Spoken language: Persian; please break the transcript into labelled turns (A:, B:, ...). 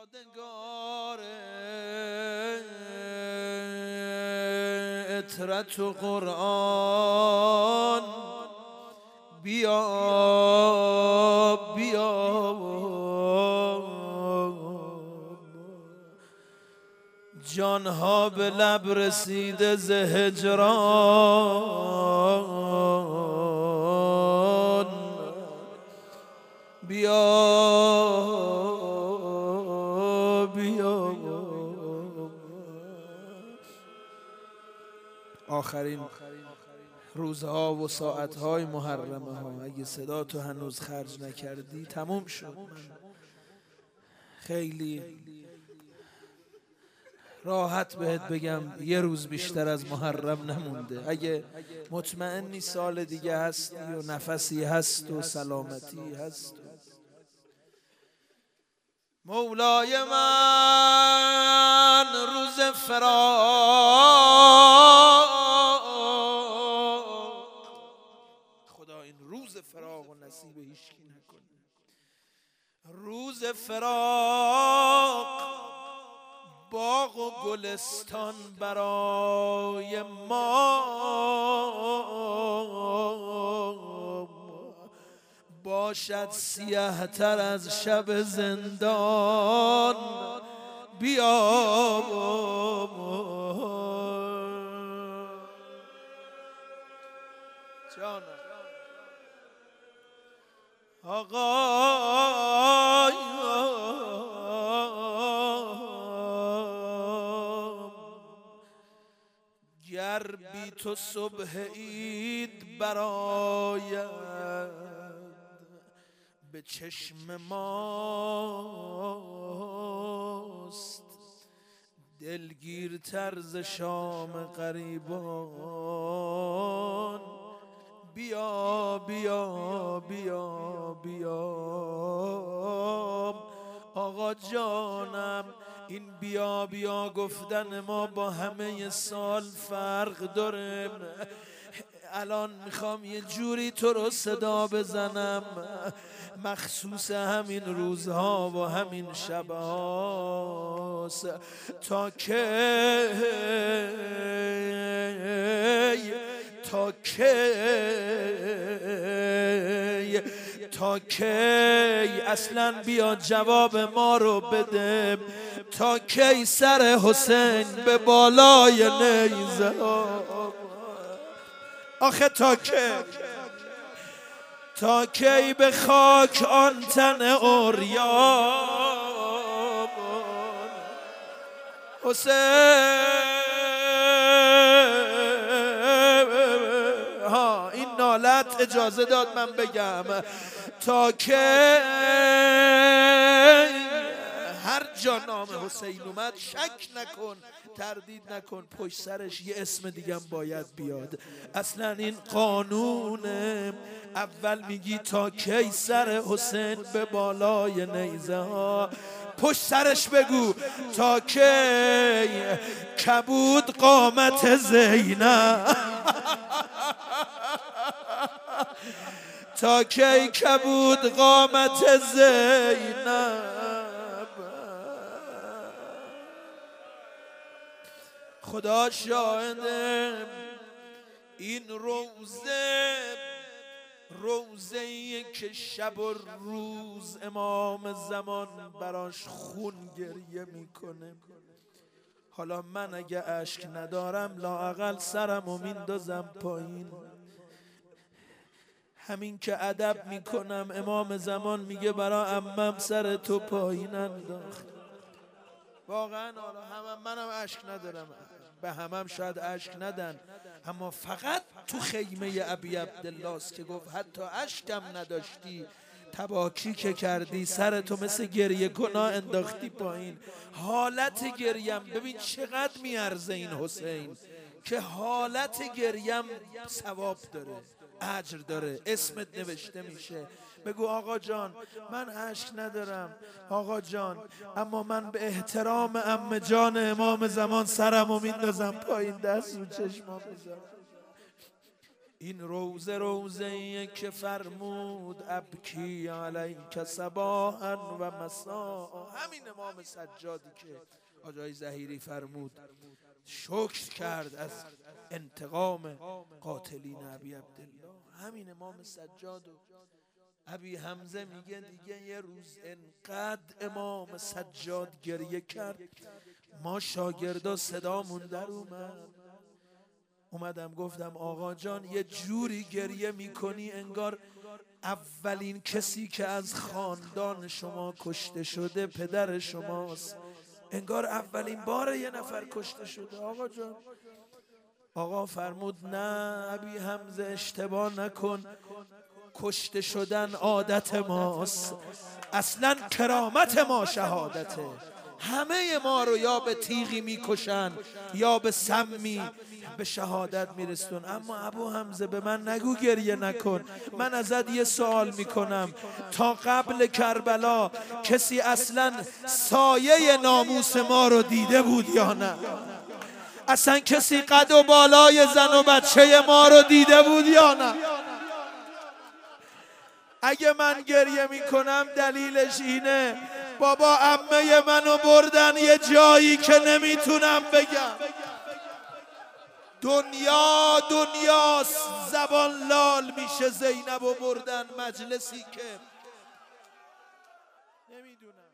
A: یادگار اطرت و قرآن بیا بیا جانها به لب رسیده ز هجران بیا بیا آخرین روزها و ساعتهای محرمه ها اگه صدا تو هنوز خرج نکردی تموم شد. خیلی راحت بهت بگم یه روز بیشتر از محرم نمونده. اگه مطمئنی سال دیگه هستی و نفسی هست و سلامتی هست. مولای من روز فراق، خدا این روز فراق و نصیب هیچکی نکنه. روز فراق باغ و گلستان برای ما باشد سیاه تر از شب زندان بیا جانم آقا گر بی تو صبح عید براید به چشم ماست دلگیرتر ز شام غریبان بیا بیا بیا بیا آقا جانم. این بیا بیا گفتن ما با همه سال فرق داره. الان میخوام یه جوری تو رو صدا بزنم مخصوص همین روزها و همین شبهاست. تا کی تا کی تا کی اصلا بیا جواب ما رو بده. تا کی سر حسین به بالای نیزه آخه تا کی به خاک آن تن عریان حسین ها این نالت اجازه داد من بگم. تا کی هر جا نام حسین اومد شک نکن تردید نکن پشت سرش یه اسم دیگه باید بیاد. اصلا این قانونه. اول میگی تا کی سر حسین به بالای نیزه ها پشت سرش بگو تا کی کبود قامت زینب تا کی کبود قامت زینب. خدا شاهده این روزه‌ای که شب و روز امام زمان براش خون گریه میکنه. حالا من اگه اشک ندارم لااقل سرمو میندازم پایین. همین که ادب میکنم امام زمان میگه برا عمم سر تو پایین انداخت. واقعا منم اشک ندارم، به همم شاید اشک ندن، اما فقط تو خیمه ابی عبدالله است که گفت حتی اشکم نداشتی تباکی که کردی سر تو مثل گریه گناه انداختی پایین. حالت گریم ببین چقدر میارزه این حسین که حالت گریم ثواب داره اجر داره اسمت نوشته میشه. بگو آقا جان من اشک ندارم آقا جان، اما من به احترام عمه جان امام زمان سرمو میندازم پایین دست رو چشمام بذارم. این روزه که فرمود ابکی علیک صباحا و مساء. همین امام سجادی که آقای ظهیری فرمود شکر کرد از انتقام قاتلین ابی عبدالله. همین امام سجاد و ابی حمزه میگه دیگه یه روز انقدر امام سجاد گریه کرد ما شاگردا صدامون در اومدم گفتم آقا جان یه جوری گریه میکنی انگار اولین کسی که از خاندان شما کشته شده پدر شماست، انگار اولین بار یه نفر کشته شده آقا جان. آقا فرمود نه ابی حمزه اشتباه نکن، کشته شدن عادت ماست، اصلا کرامت ما شهادته. همه ما رو یا به تیغی میکشن یا به سمی به شهادت میرسون. اما ابو حمزه به من نگو گریه نکن. من ازت یه سوال میکنم، تا قبل کربلا کسی اصلا سایه ناموس ما رو دیده بود یا نه؟ اصلا کسی قد و بالای زن و بچه ما رو دیده بود یا نه؟ اگه من گریه میکنم دلیلش اینه بابا عمه منو بردن یه جایی که نمیتونم بگم. دنیاست، زبان لال میشه. زینبو بردن مجلسی که نمیدونم.